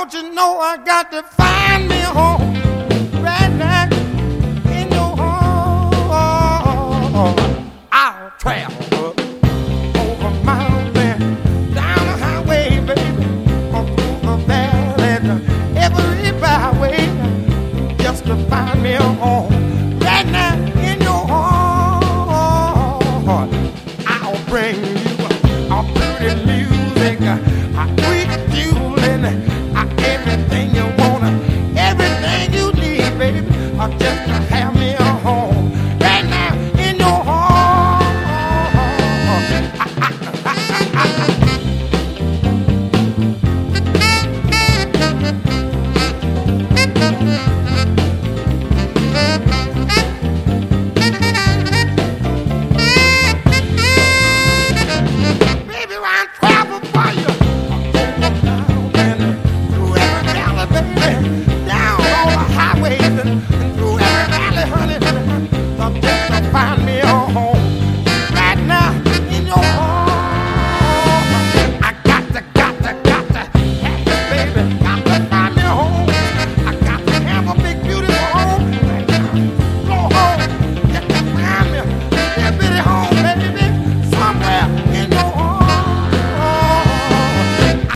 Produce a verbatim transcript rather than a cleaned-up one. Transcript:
Don't you know I got to find me a home right now in your home? I'll travel up over mountains, down the highway, baby, up through the valley, every byway, just to find me a home.